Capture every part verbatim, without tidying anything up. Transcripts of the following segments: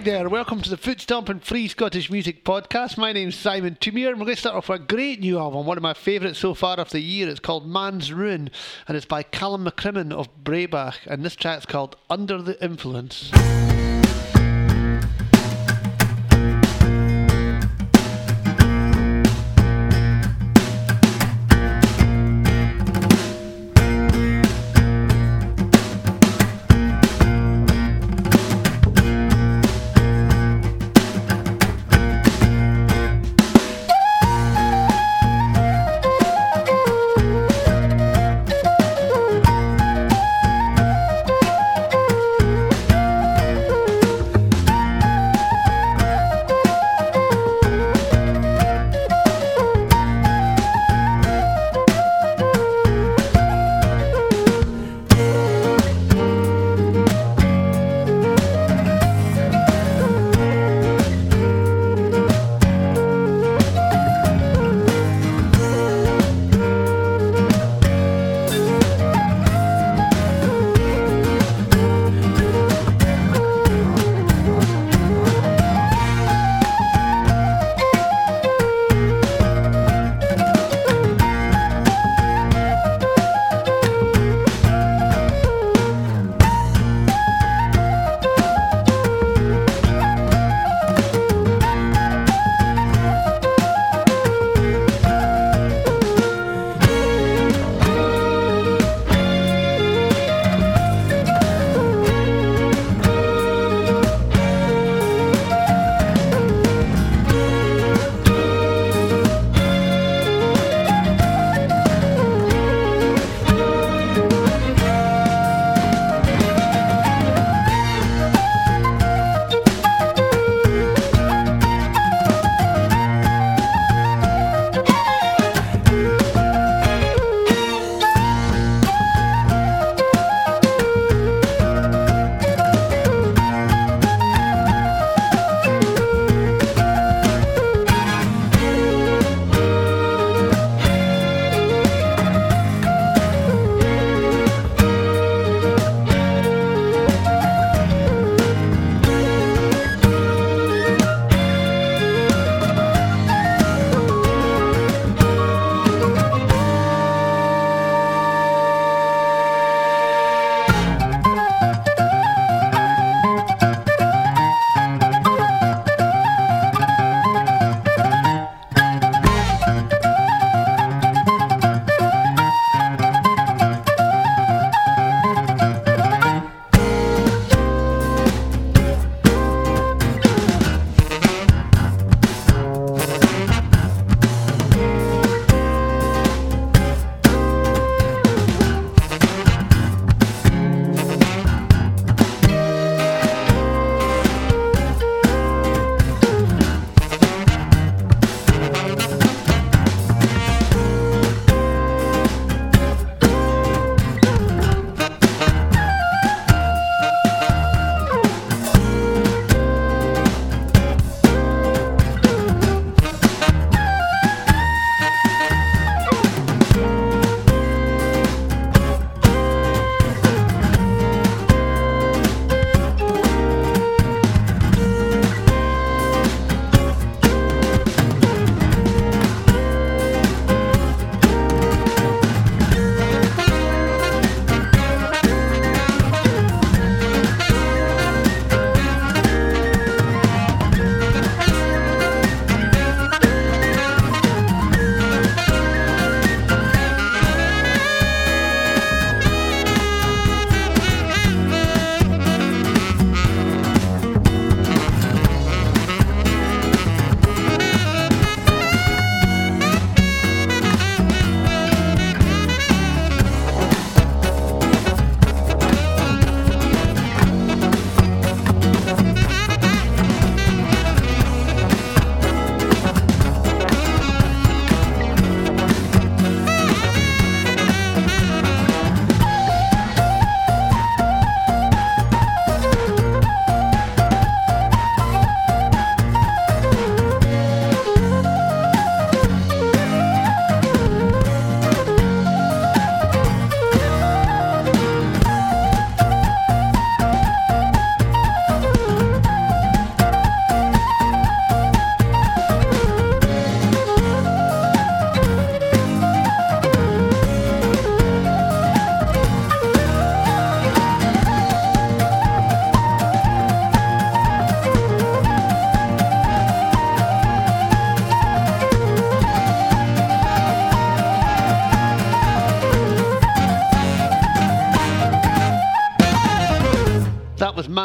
there, welcome to the Foot Stomping Free Scottish Music Podcast. My name's Simon Toomere and we're going to start off with a great new album, one of my favourites so far of the year. It's called Man's Ruin and it's by Callum McCrimmon of Braebach, and this track's called Under the Influence.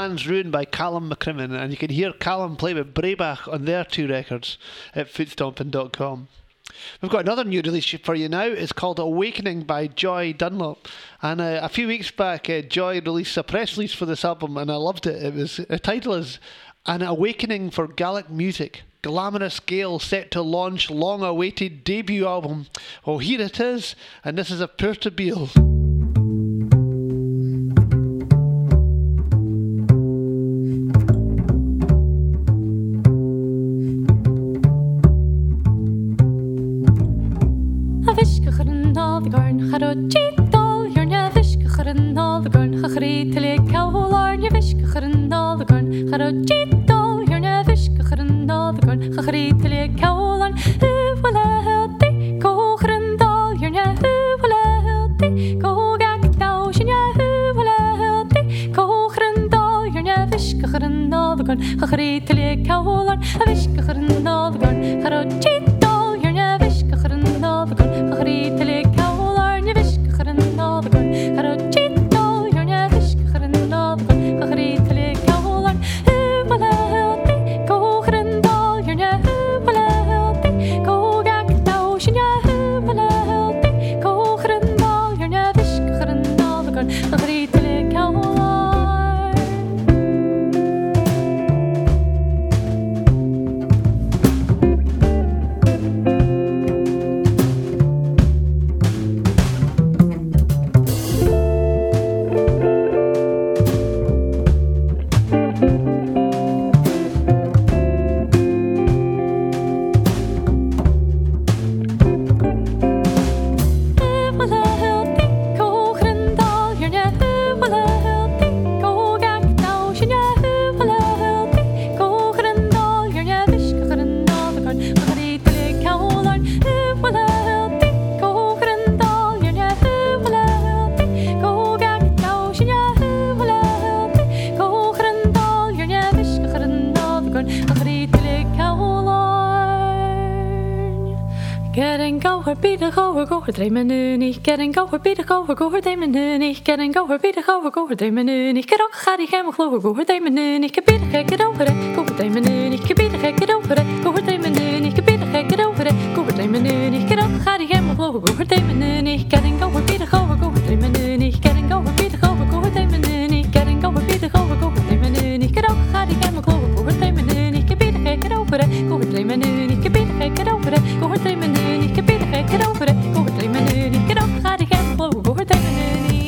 Man's Ruin by Callum McCrimmon, and you can hear Callum play with Breabach on their two records at footstomping dot com. We've got another new release for you now. It's called Awakening by Joy Dunlop. And uh, a few weeks back, uh, Joy released a press release for this album, and I loved it. It was the title is An Awakening for Gaelic Music. Glamorous Gale set to launch long-awaited debut album. Well, here it is, and this is a Puerto Beale. Drie minuten, ik ken een goeie bij de goeie goeie drie minuten, ik ken een goeie bij de goeie goeie drie minuten, ik ken ook ga die helemaal goeie goeie drie minuten, ik heb bij de gekke over goeie drie minuten, ik heb bij de gekke over goeie drie minuten, ik heb bij de gekke over goeie drie minuten, ik ken ook ga die helemaal goeie goeie drie minuten, ik ken een goeie bij de goeie goeie drie minuten, ik ken een goeie bij de goeie goeie drie minuten, ik ken een goeie bij de goeie goeie drie minuten, ik ken ook ga die helemaal goeie goeie drie minuten, ik heb bij de gekke over goeie drie minuten, ik heb bij de gekke over goeie drie minuten, ik heb bij de gekke over goeie drie minuten, ik ken ook ga die helemaal goeie goeie drie minuten.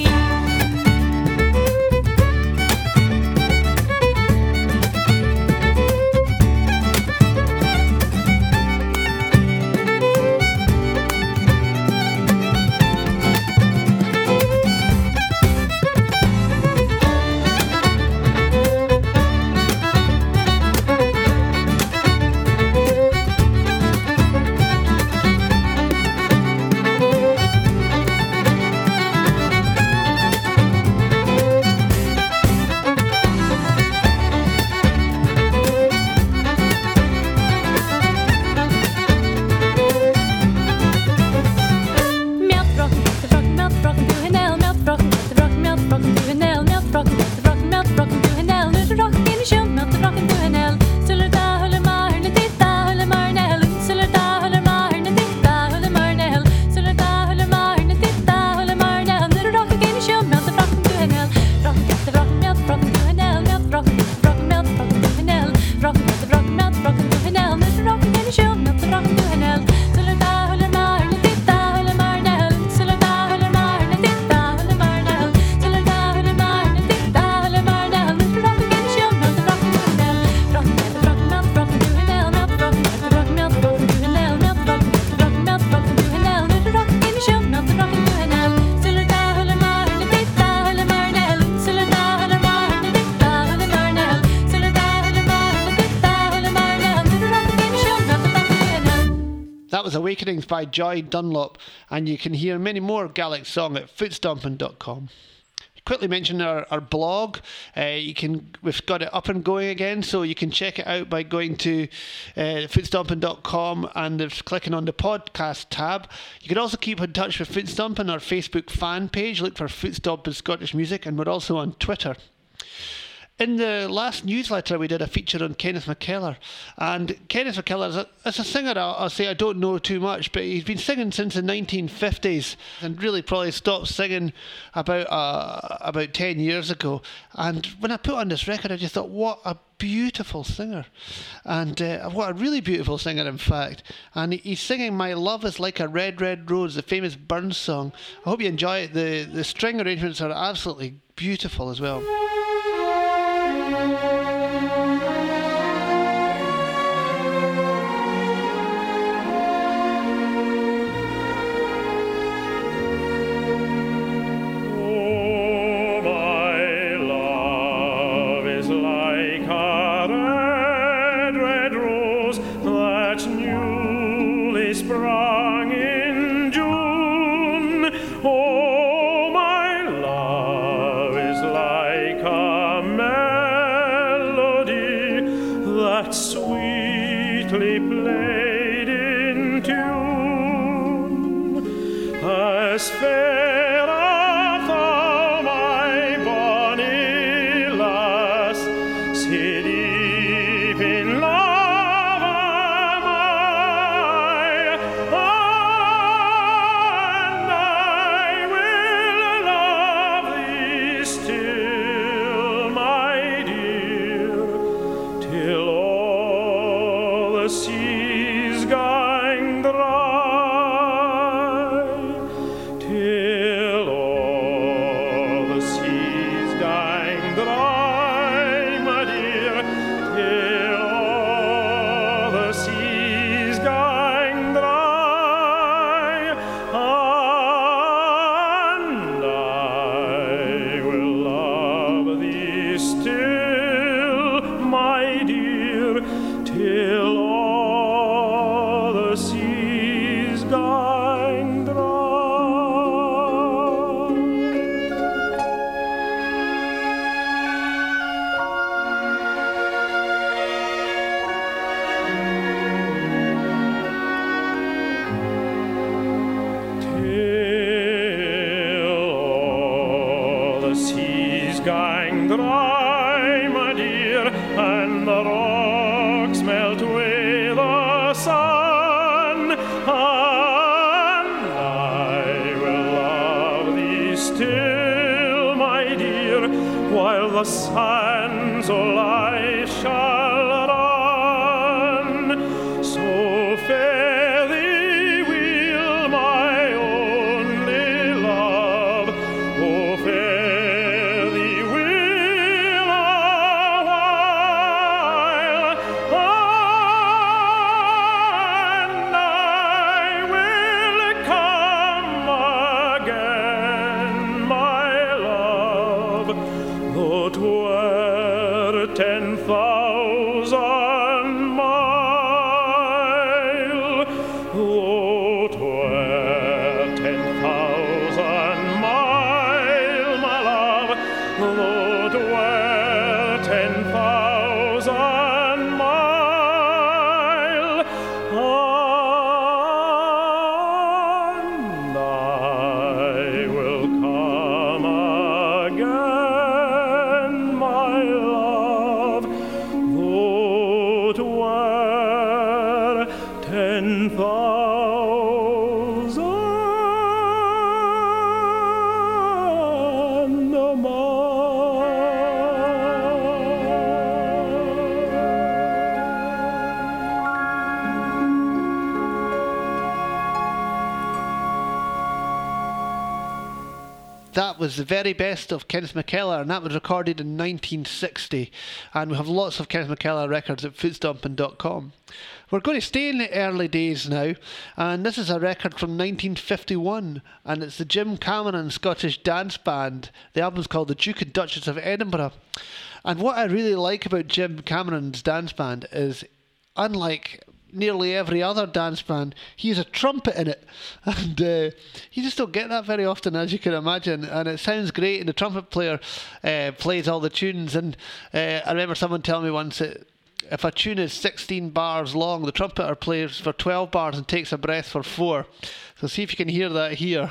That was Awakenings by Joy Dunlop, and you can hear many more Gaelic song at footstomping dot com. Quickly mention our, our blog. Uh, you can we've got it up and going again, so you can check it out by going to uh, footstomping dot com and if, clicking on the podcast tab. You can also keep in touch with Footstomping, our Facebook fan page. Look for Footstomping Scottish Music, and we're also on Twitter. in the last newsletter we did a feature on Kenneth McKellar, and Kenneth McKellar is a, is a singer. I'll, I'll say I don't know too much, but he's been singing since the nineteen fifties and really probably stopped singing about uh, about ten years ago. And when I put on this record, I just thought, what a beautiful singer, and uh, what a really beautiful singer, in fact. And he's singing "My Love Is Like a Red, Red Rose," the famous Burns song. I hope you enjoy it. The, the string arrangements are absolutely beautiful as well. The sands of life shall run, so fare thee will my only love, oh fare thee will a while, and I will come again, my love, though 'twere ten thousand mile, though 'twere ten thousand mile, my love, though 'twere ten thousand mile, and I will come again, my love, though 'twere ten thousand That was the very best of Kenneth McKellar, and that was recorded in nineteen sixty. And we have lots of Kenneth McKellar records at footstomping dot com. We're going to stay in the early days now, and this is a record from nineteen fifty-one, and it's the Jim Cameron Scottish Dance Band. The album's called The Duke and Duchess of Edinburgh. And what I really like about Jim Cameron's dance band is, unlike nearly every other dance band, he has a trumpet in it, and uh, you just don't get that very often, as you can imagine, and it sounds great, and the trumpet player uh, plays all the tunes. And uh, I remember someone telling me once that if a tune is sixteen bars long, the trumpeter plays for twelve bars and takes a breath for four. So see if you can hear that here.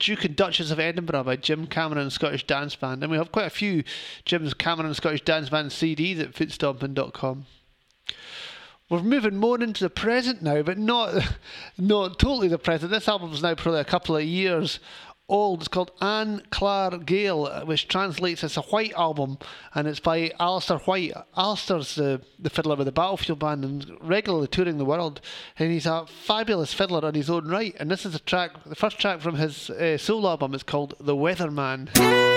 Duke and Duchess of Edinburgh by Jim Cameron Scottish Dance Band. And we have quite a few Jim's Cameron Scottish Dance Band C Ds at footstomping dot com. We're moving more into the present now, but not, not totally the present. This album is now probably a couple of years old. It's called Anne Clare Gale, which translates as a White album, and it's by Alistair White. Alistair's the, the fiddler with the Battlefield Band and regularly touring the world, and he's a fabulous fiddler on his own right. And this is a track, the first track from his uh, solo album. It's called The Weatherman.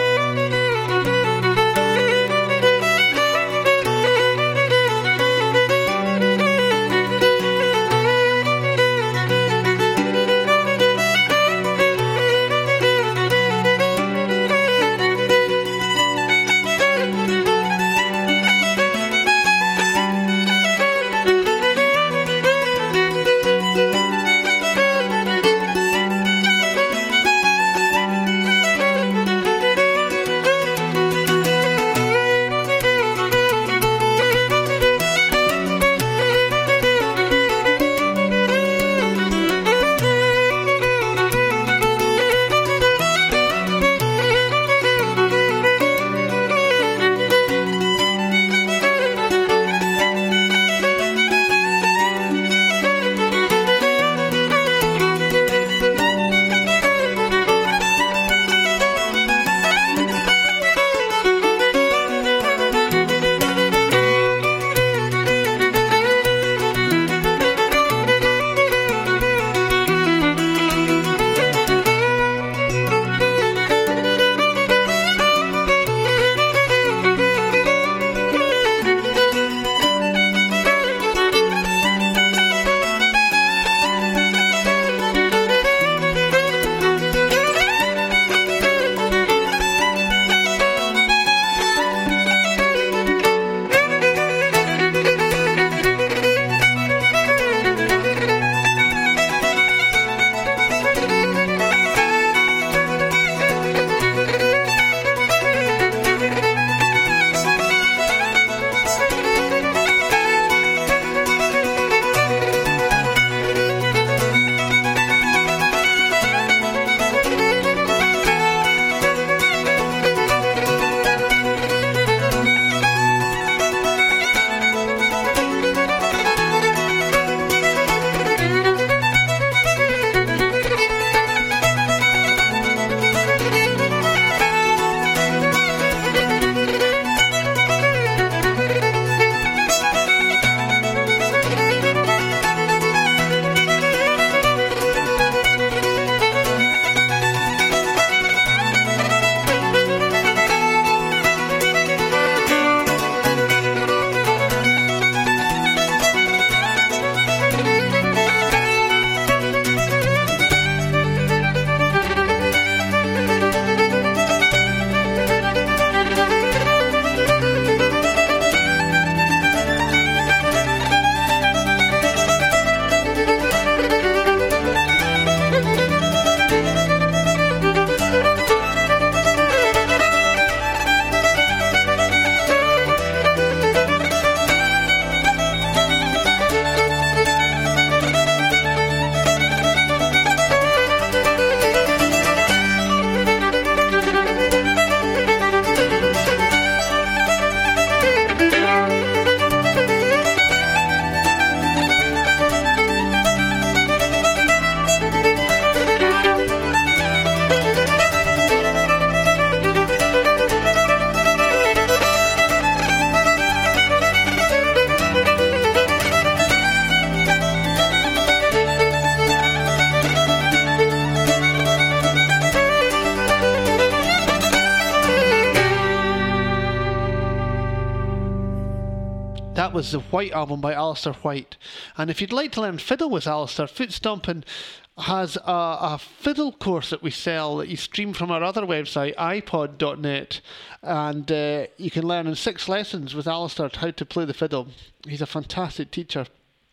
That was the White album by Alistair White. And if you'd like to learn fiddle with Alistair, Footstomping has a, a fiddle course that we sell that you stream from our other website, i pod dot net, and uh, you can learn in six lessons with Alistair how to play the fiddle. He's a fantastic teacher.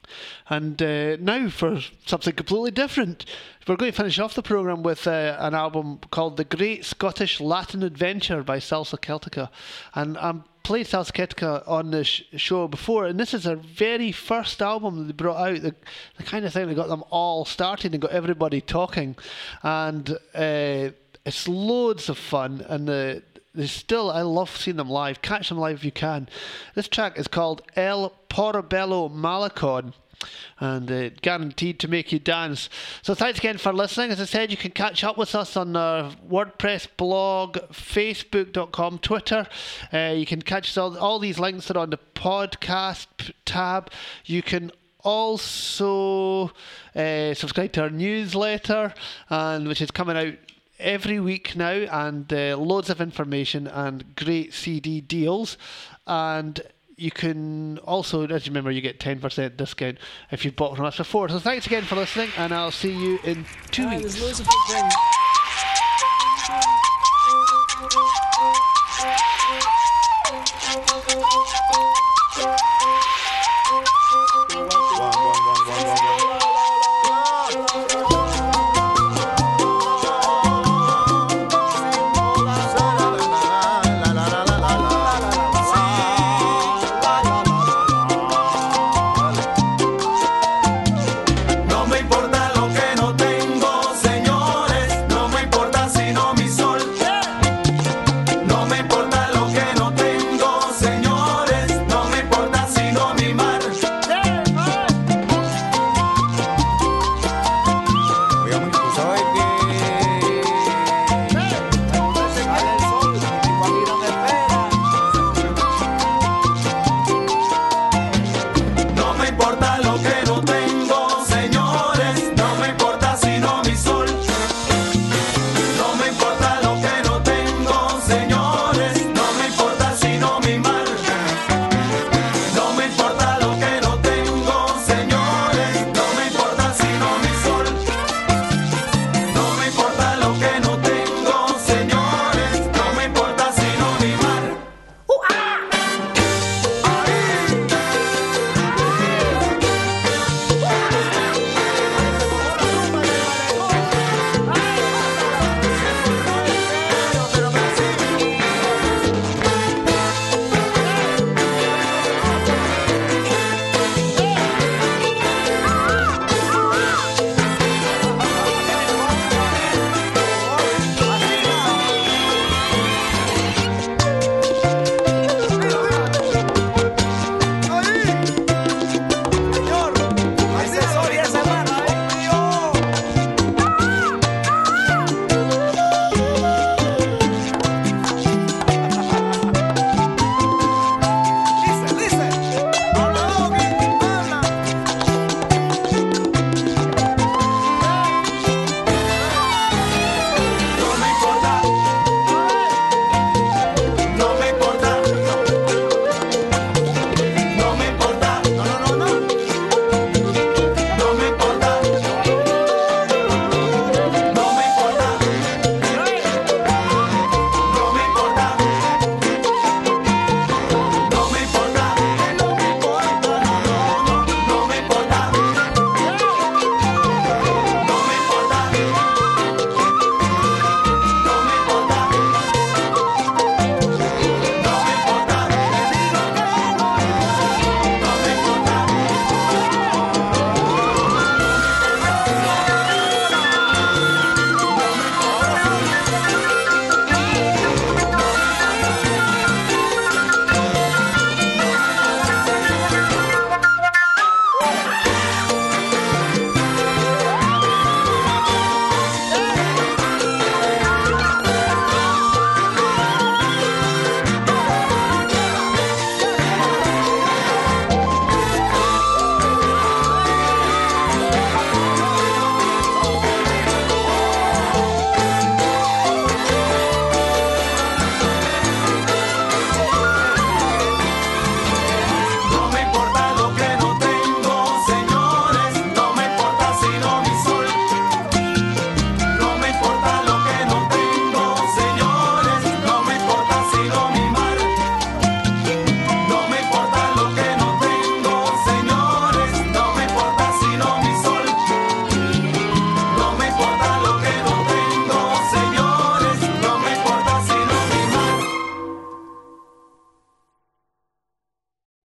And uh, now for something completely different. We're going to finish off the programme with uh, an album called The Great Scottish Latin Adventure by Salsa Celtica. And I'm played Salsa Celtica on this sh- show before, and this is their very first album that they brought out, the, the kind of thing that got them all started and got everybody talking. And uh, it's loads of fun, and the They still, I love seeing them live. Catch them live if you can. This track is called El Portobello Malacon, and uh, guaranteed to make you dance. So thanks again for listening. As I said, you can catch up with us on our WordPress blog, facebook dot com, Twitter. Uh, you can catch us all, all these links are on the podcast tab. You can also uh, subscribe to our newsletter, and which is coming out every week now, and uh, loads of information and great C D deals. And you can also, as you remember, you get ten percent discount if you've bought from us before. So thanks again for listening, and I'll see you in two Ah, weeks. there's loads of big things.